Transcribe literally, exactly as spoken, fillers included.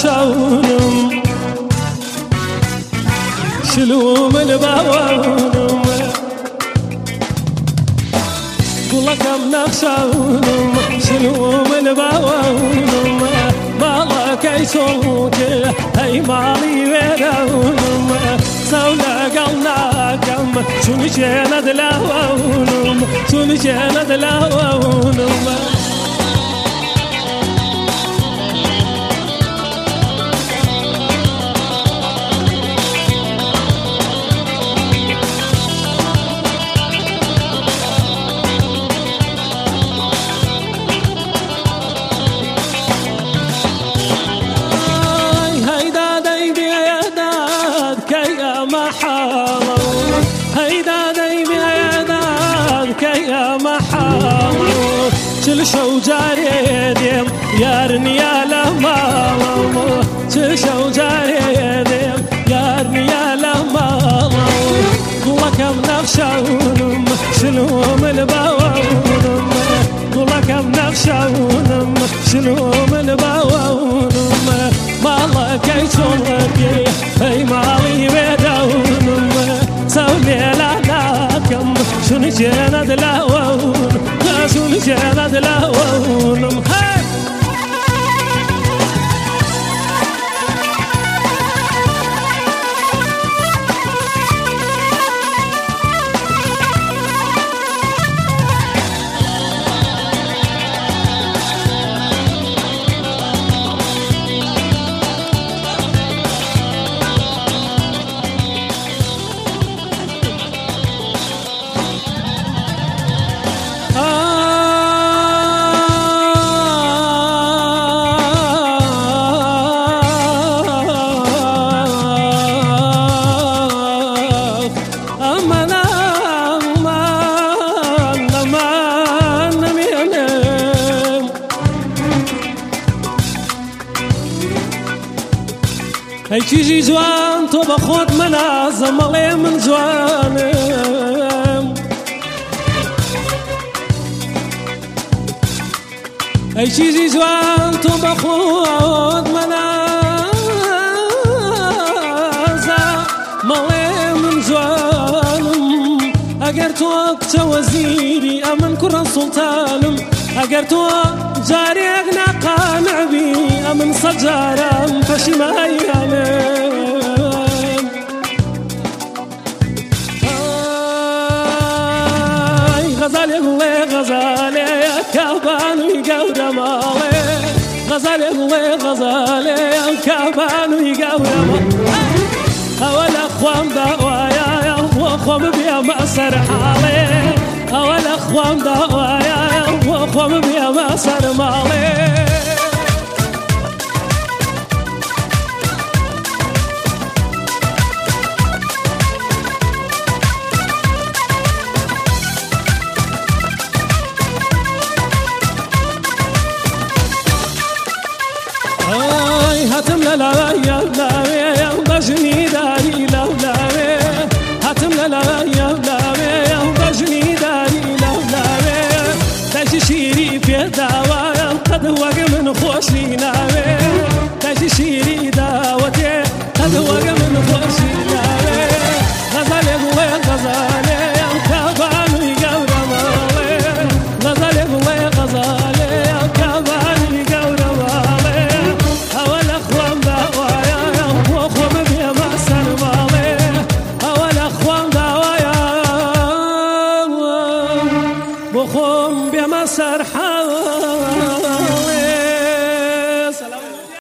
نخشونم شلوم الباونم قولكم نخشونم شلوم الباونم بالك يسوك هاي مالي ويرونم سولا قلناكم شوني جينا دلاونم شوني جينا دلاونم چل شوجاري ديم يارني يا لما چل شوجاري ديم يارني يا لما قولكم نخشونم شلوم الباونم قولكم نخشونم شلوم الباونم مالك يسولك هاي مالي بدونم سولي لعناكم شنو جينا دلاون شنو جينا دلاون هاي چیزی جوان تو با خود منازم مالی من جوانم هاي چیزی جوان تو با خود منازم مالی من جوانم اگر تو اکچه وزیری امن کرن سلطانم اگر تو جاريك نقانع بي أمن صجارم فشي ما يعلم آي غزالي غلي غزالي يا كابان ويقور مالي غزالي غلي غزالي يا كابان ويقور مالي أول أخوام دوايا يا أخوام بيا مأسر حالي أول أخوام دوايا وخم بيا مسر مالي آي هاتم لا يا لا يا بجني داري لا لا هاتم لا يا لا يا بجني داري لا لا تجشيري في دوايا قد وق من خوشي ناوي تجشيري داوتي قد وق من خوشي ناوي غزالي بوي غزالي يا كابان ويقور مالي غزالي بوي غزالي يا كابان ويقور مالي أول أخوان دوايا يا وخوم بيا مأسر مالي أول أخوان دوايا وخوم بيا مسر